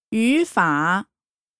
语法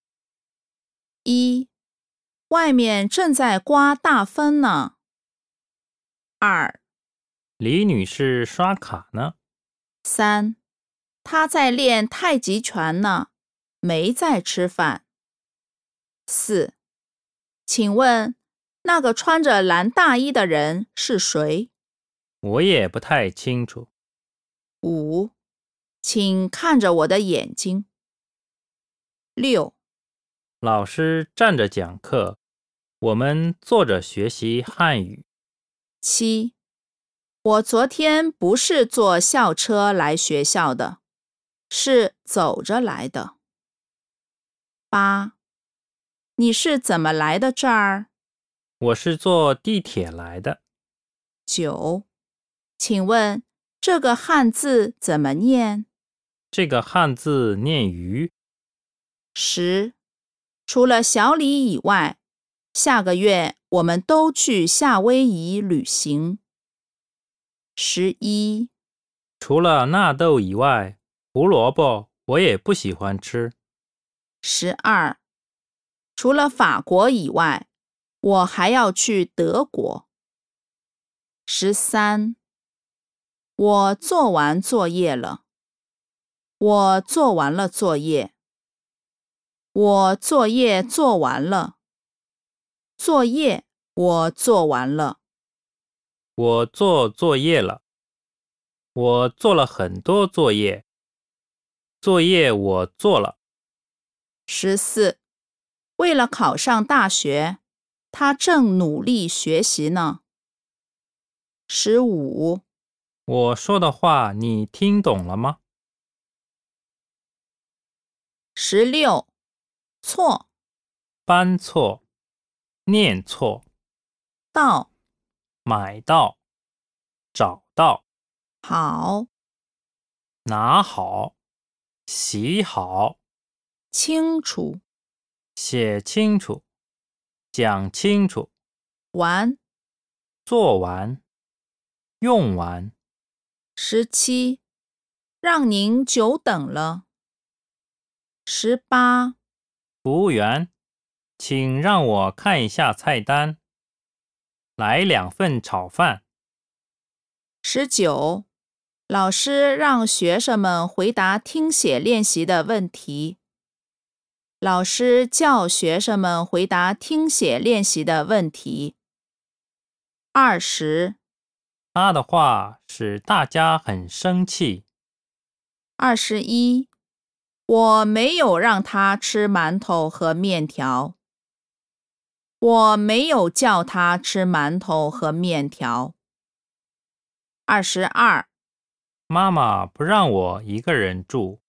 一，外面正在刮大风呢。二， 李女士刷卡呢。 三，她在练太极拳呢，没在吃饭。四，请问那个穿着蓝大衣的人是谁？ 我也不太清楚。 五，请看着我的眼睛。六， 老师站着讲课，我们坐着学习汉语。 七，我昨天不是坐校车来学校的，是走着来的。八，你是怎么来的这儿？ 我是坐地铁来的。 九，请问这个汉字怎么念？ 这个汉字念鱼。 十，除了小李以外，下个月我们都去夏威夷旅行。11， 除了纳豆以外，胡萝卜我也不喜欢吃。 12，除了法国以外，我还要去德国。13，我做完作业了。我做完了作业。我作业做完了。作业我做完了。 我做作业了。我做了很多作业。作业我做了。 14，为了考上大学，他正努力学习呢。15， 我说的话你听懂了吗 16，错， 搬错，念错， 到， 买到，找到， 好， 拿好，洗好， 清楚， 写清楚，讲清楚， 完。 做完，用完。 17，让您久等了。18， 服务员，请让我看一下菜单。来2份炒饭。 19，老师让学生们回答听写练习的问题。老师叫学生们回答听写练习的问题。20， 他的话使大家很生气。 21，我没有让他吃馒头和面条。我没有叫他吃馒头和面条。22， 妈妈不让我一个人住。